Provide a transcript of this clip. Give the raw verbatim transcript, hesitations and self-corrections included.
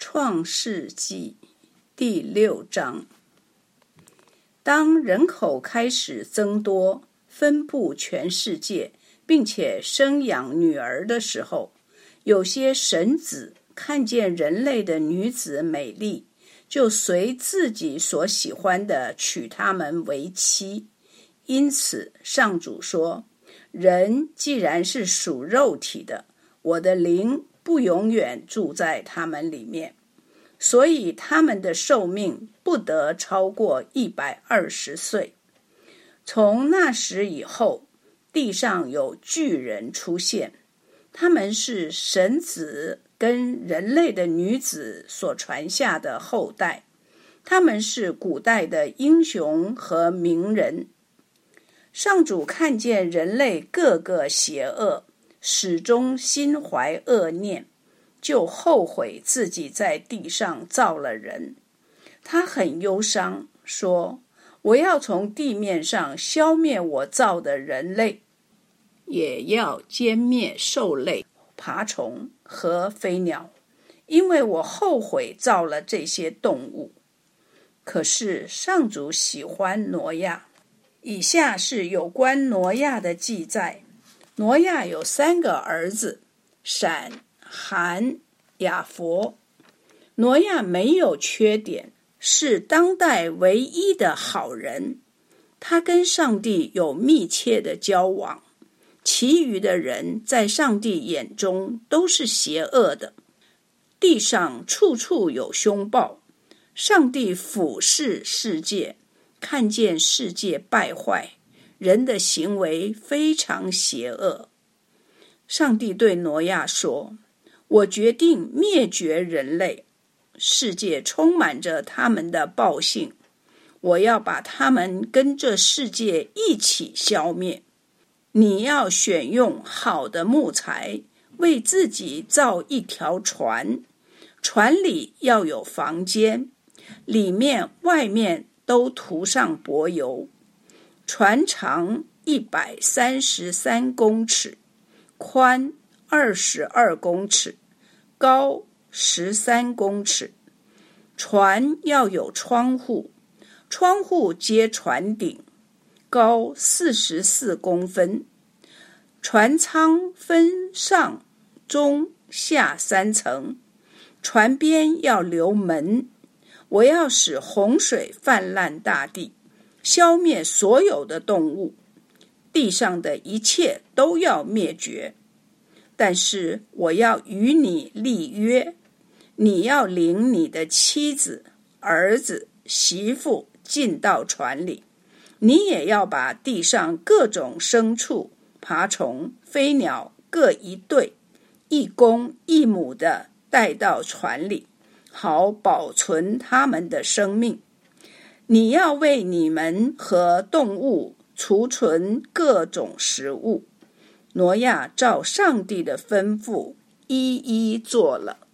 创世纪第六章。当人口开始增多，分布全世界，并且生养女儿的时候，有些神子看见人类的女子美丽，就随自己所喜欢的娶她们为妻。因此上主说，人既然是属肉体的，我的灵不永远住在他们里面，所以他们的寿命不得超过一百二十岁。从那时以后，地上有巨人出现，他们是神子跟人类的女子所传下的后代，他们是古代的英雄和名人。上主看见人类个个邪恶，始终心怀恶念，就后悔自己在地上造了人。他很忧伤，说，我要从地面上消灭我造的人类，也要歼灭兽类、爬虫和飞鸟，因为我后悔造了这些动物。可是上主喜欢挪亚。以下是有关挪亚的记载。挪亚有三个儿子，闪、含、雅弗。挪亚没有缺点，是当代唯一的好人。他跟上帝有密切的交往，其余的人在上帝眼中都是邪恶的。地上处处有凶暴，上帝俯视世界，看见世界败坏，人的行为非常邪恶。上帝对挪亚说，我决定灭绝人类，世界充满着他们的暴行，我要把他们跟这世界一起消灭。你要选用好的木材，为自己造一条船，船里要有房间，里面外面都涂上柏油。船长一百三十三公尺，宽二十二公尺，高十三公尺。船要有窗户，窗户接船顶，高四十四公分。船舱分上、中、下三层，船边要留门。我要使洪水泛滥大地，消灭所有的动物，地上的一切都要灭绝。但是我要与你立约，你要领你的妻子、儿子、媳妇进到船里，你也要把地上各种牲畜、爬虫、飞鸟各一对，一公一母的带到船里，好保存他们的生命。你要为你们和动物储存各种食物。挪亚照上帝的吩咐一一做了。